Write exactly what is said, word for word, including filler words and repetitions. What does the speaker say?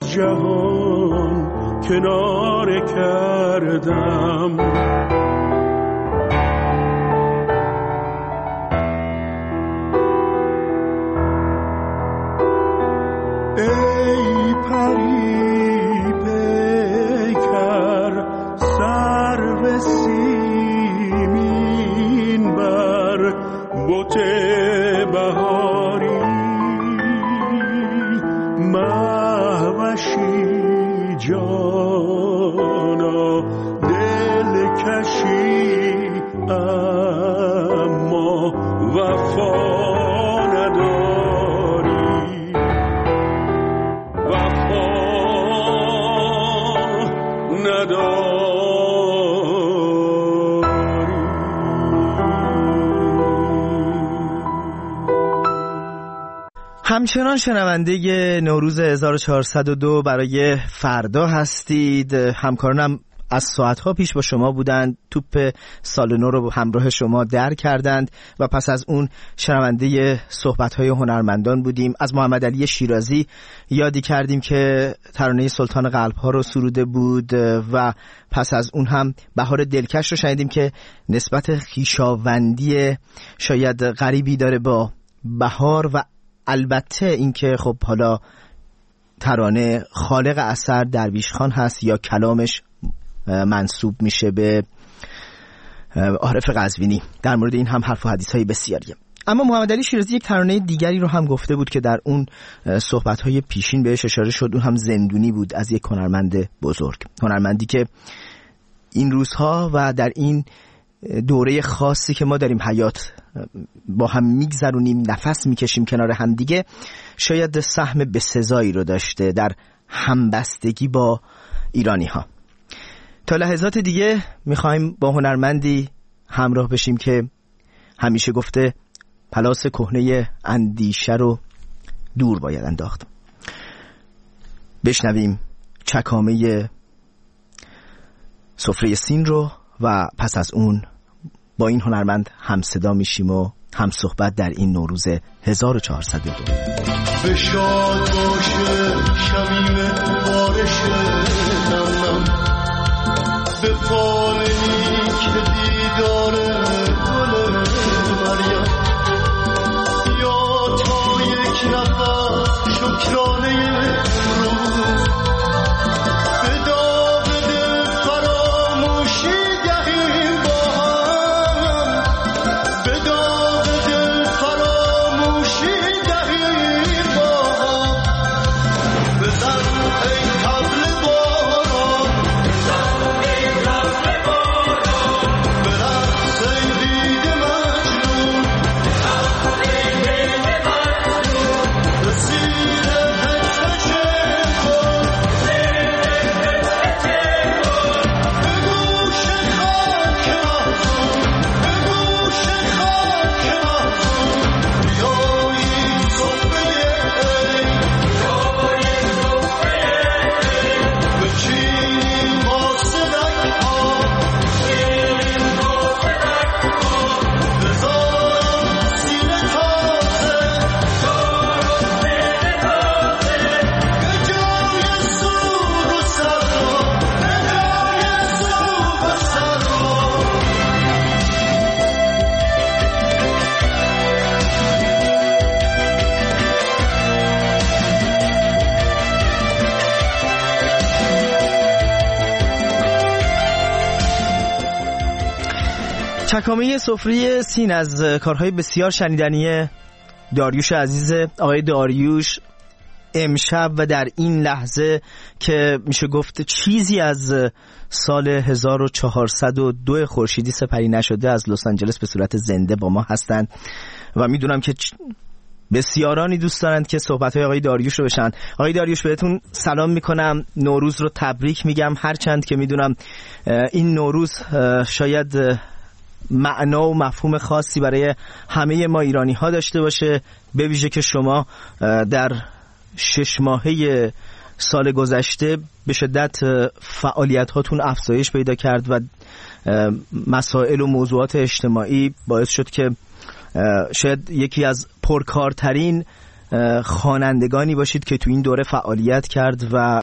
از جهان کناره کردم. ای پری پیکر سرو سیمین بر بت بهاری، مهوشی جانا دلکشی اما وفا نداری، وفا نداری. همچنان شنونده نوروز هزار و چهارصد و دو برای فردا هستید. همکارانم از ساعتها پیش با شما بودند، توپ سال نو رو همراه شما در کردند و پس از اون شنونده صحبت‌های هنرمندان بودیم. از محمد علی شیرازی یادی کردیم که ترانه سلطان قلب‌ها رو سروده بود و پس از اون هم بهار دلکش رو شنیدیم که نسبت خویشاوندی شاید غریبی داره با بهار و البته اینکه خب حالا ترانه خالق اثر درویش خان هست یا کلامش منسوب میشه به عارف قزوینی. در مورد این هم حرف و حدیث‌های بسیاریه. اما محمد علی شیرازی یک ترانه دیگری رو هم گفته بود که در اون صحبت‌های پیشین بهش اشاره شد. اون هم زندونی بود از یک هنرمند بزرگ، هنرمندی که این روزها و در این دوره خاصی که ما داریم حیات با هم میگذرونیم، نفس میکشیم کنار هم دیگه، شاید سهم بسزایی رو داشته در همبستگی با ایرانی ها. تا لحظات دیگه میخوایم با هنرمندی همراه بشیم که همیشه گفته پلاس کهنه اندیشه رو دور باید انداخت. بشنویم چکامه سفره سین رو و پس از اون با این هنرمند هم صدا میشیم و هم صحبت در این نوروز هزار و چهارصد و دو. به شاد باشه شمیم بارش نمنم، به فال نیک دیدار گل مریم، یا تا یک نفس شکرانه روز، به داغ دل فراموشی دهیم با هم، به داغ دل فراموشی دهیم با هم. بزن ای طبل باران، بزن ای طبل باران، برقص ای بید مجنون، برقص ای بید مجنون، به زیر هجرش کن، به گوش خاک افزون، به گوش خاک افزون، بیایی صفحه ای، بیایی صفحه ای، بچینیم با صدک ها، بچینیم با صدک ها، بزارم سینه تازه، بزارم سینه تازه، به جای سوگ و سرما، به جای سوگ و سرما. چکامه سفره سین از کارهای بسیار شنیدنی داریوش عزیز. آقای داریوش امشب و در این لحظه که میشه گفت چیزی از سال هزار و چهارصد و دو خورشیدی سپری نشده از لس آنجلس به صورت زنده با ما هستند و میدونم که بسیارانی دوست دارند که صحبت‌های آقای داریوش رو بشن. آقای داریوش بهتون سلام میکنم، نوروز رو تبریک میگم، هرچند که میدونم این نوروز شاید معنا و مفهوم خاصی برای همه ما ایرانی ها داشته باشه، به ویژه که شما در شش ماهه سال گذشته به شدت فعالیت هاتون افزایش پیدا کرد و مسائل و موضوعات اجتماعی باعث شد که شاید یکی از پرکارترین خوانندگانی باشید که تو این دوره فعالیت کرد و